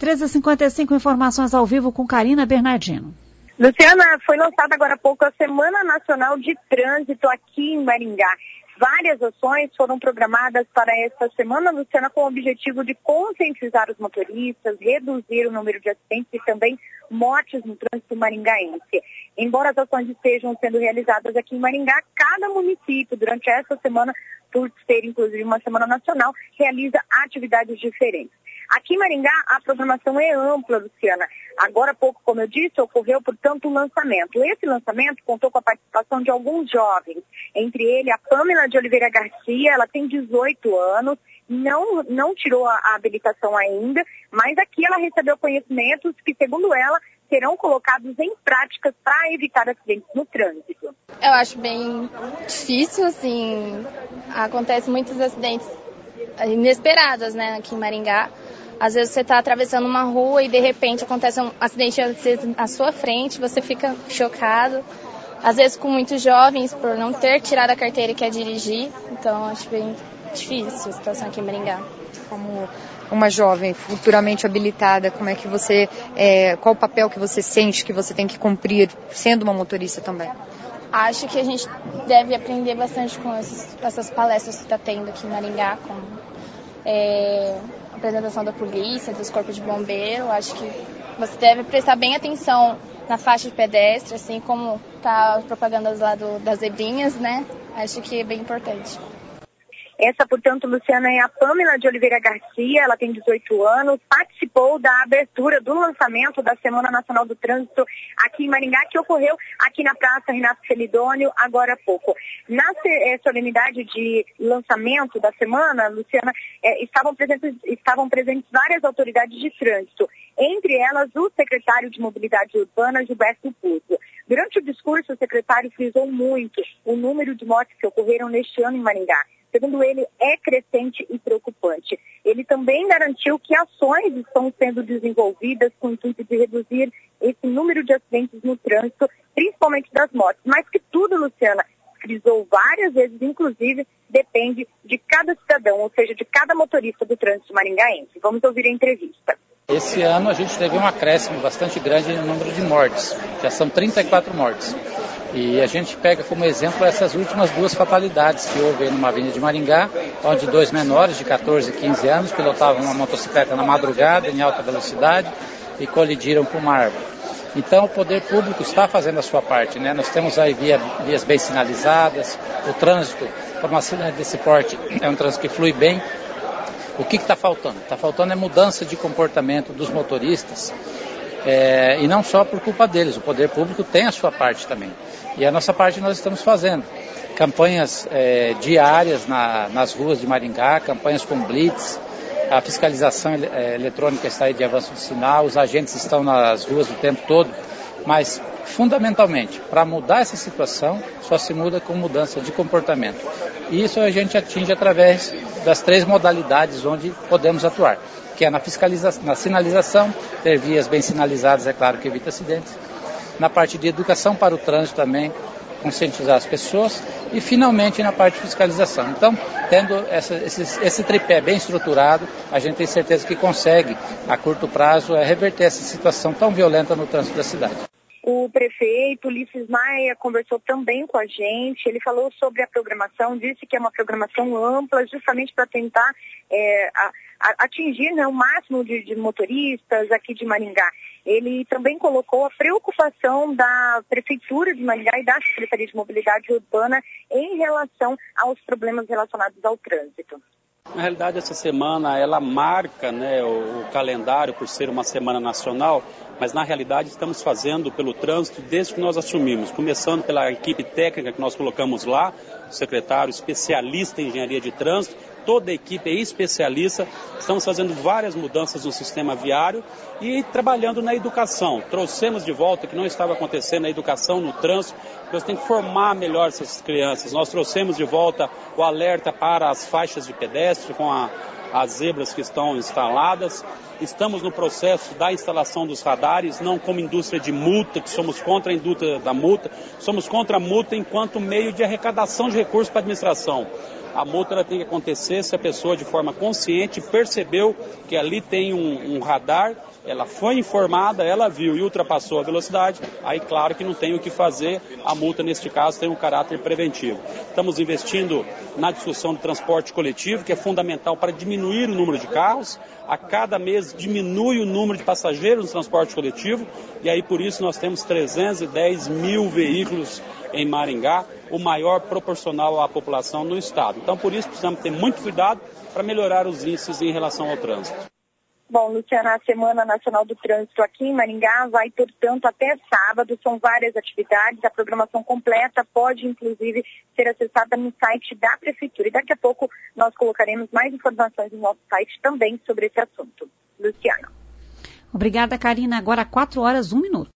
13h55, informações ao vivo com Karina Bernardino. Luciana, foi lançada agora há pouco a Semana Nacional de Trânsito aqui em Maringá. Várias ações foram programadas para esta semana, Luciana, com o objetivo de conscientizar os motoristas, reduzir o número de acidentes e também mortes no trânsito maringaense. Embora as ações estejam sendo realizadas aqui em Maringá, cada município, durante essa semana, por ser inclusive uma semana nacional, realiza atividades diferentes. Aqui em Maringá, a programação é ampla, Luciana. Agora há pouco, como eu disse, ocorreu, portanto, o lançamento. Esse lançamento contou com a participação de alguns jovens, entre ele a Pâmela de Oliveira Garcia, ela tem 18 anos, não tirou a habilitação ainda, mas aqui ela recebeu conhecimentos que, segundo ela, serão colocados em práticas para evitar acidentes no trânsito. Eu acho bem difícil, assim, acontecem muitos acidentes inesperados, né, aqui em Maringá. Às vezes você está atravessando uma rua e de repente acontece um acidente à sua frente, você fica chocado. Às vezes com muitos jovens por não ter tirado a carteira e quer dirigir. Então acho bem difícil a situação aqui em Maringá. Como uma jovem futuramente habilitada, como é que você, qual o papel que você sente que você tem que cumprir sendo uma motorista também? Acho que a gente deve aprender bastante com essas palestras que está tendo aqui em Maringá, com a apresentação da polícia, dos corpos de bombeiro. Acho que você deve prestar bem atenção na faixa de pedestre, assim como tá as propagandas lá das zebrinhas, né? Acho que é bem importante. Essa, portanto, Luciana, é a Pâmela de Oliveira Garcia, ela tem 18 anos, participou da abertura do lançamento da Semana Nacional do Trânsito aqui em Maringá, que ocorreu aqui na Praça Renato Celidônio agora há pouco. Na solenidade de lançamento da semana, Luciana, estavam presentes várias autoridades de trânsito, entre elas o secretário de Mobilidade Urbana, Gilberto Puzo. Durante o discurso, o secretário frisou muito o número de mortes que ocorreram neste ano em Maringá. Segundo ele, é crescente e preocupante. Ele também garantiu que ações estão sendo desenvolvidas com o intuito de reduzir esse número de acidentes no trânsito, principalmente das mortes. Mas que tudo, Luciana, frisou várias vezes, inclusive, depende de cada cidadão, ou seja, de cada motorista do trânsito maringaense. Vamos ouvir a entrevista. Esse ano a gente teve um acréscimo bastante grande no número de mortes. Já são 34 mortes. E a gente pega como exemplo essas últimas duas fatalidades que houve numa avenida de Maringá, onde dois menores de 14 e 15 anos pilotavam uma motocicleta na madrugada em alta velocidade e colidiram com uma árvore. Então o poder público está fazendo a sua parte, né? Nós temos aí vias bem sinalizadas, o trânsito, para uma cidade desse porte, é um trânsito que flui bem. O que está faltando? Está faltando mudança de comportamento dos motoristas, e não só por culpa deles, o poder público tem a sua parte também. E a nossa parte nós estamos fazendo. Campanhas diárias nas ruas de Maringá, campanhas com blitz, a fiscalização eletrônica está aí de avanço de sinal, os agentes estão nas ruas o tempo todo, mas fundamentalmente, para mudar essa situação, só se muda com mudança de comportamento. E isso a gente atinge através das 3 modalidades onde podemos atuar, que é na sinalização, ter vias bem sinalizadas, é claro que evita acidentes, na parte de educação para o trânsito também, conscientizar as pessoas e finalmente na parte de fiscalização. Então, tendo esse tripé bem estruturado, a gente tem certeza que consegue, a curto prazo, reverter essa situação tão violenta no trânsito da cidade. O prefeito Ulisses Maia conversou também com a gente, ele falou sobre a programação, disse que é uma programação ampla, justamente para tentar atingir, né, o máximo de motoristas aqui de Maringá. Ele também colocou a preocupação da Prefeitura de Maringá e da Secretaria de Mobilidade Urbana em relação aos problemas relacionados ao trânsito. Na realidade, essa semana, ela marca, né, o calendário por ser uma semana nacional, mas na realidade estamos fazendo pelo trânsito desde que nós assumimos, começando pela equipe técnica que nós colocamos lá, o secretário especialista em engenharia de trânsito, toda a equipe é especialista, estamos fazendo várias mudanças no sistema viário e trabalhando na educação. Trouxemos de volta, que não estava acontecendo, a educação no trânsito, nós temos que formar melhor essas crianças. Nós trouxemos de volta o alerta para as faixas de pedestre com as zebras que estão instaladas. Estamos no processo da instalação dos radares, não como indústria de multa, que somos contra a indústria da multa, somos contra a multa enquanto meio de arrecadação de recursos para a administração. A multa ela tem que acontecer se a pessoa, de forma consciente, percebeu que ali tem um radar, ela foi informada, ela viu e ultrapassou a velocidade, aí claro que não tem o que fazer, a multa neste caso tem um caráter preventivo. Estamos investindo na discussão do transporte coletivo, que é fundamental para diminuir o número de carros, a cada mês diminui o número de passageiros no transporte coletivo, e aí por isso nós temos 310 mil veículos em Maringá, o maior proporcional à população no estado. Então por isso precisamos ter muito cuidado para melhorar os índices em relação ao trânsito. Bom, Luciana, a Semana Nacional do Trânsito aqui em Maringá vai, portanto, até sábado. São várias atividades. A programação completa pode, inclusive, ser acessada no site da Prefeitura. E daqui a pouco nós colocaremos mais informações no nosso site também sobre esse assunto. Luciana. Obrigada, Karina. Agora 4 horas, 1 minuto.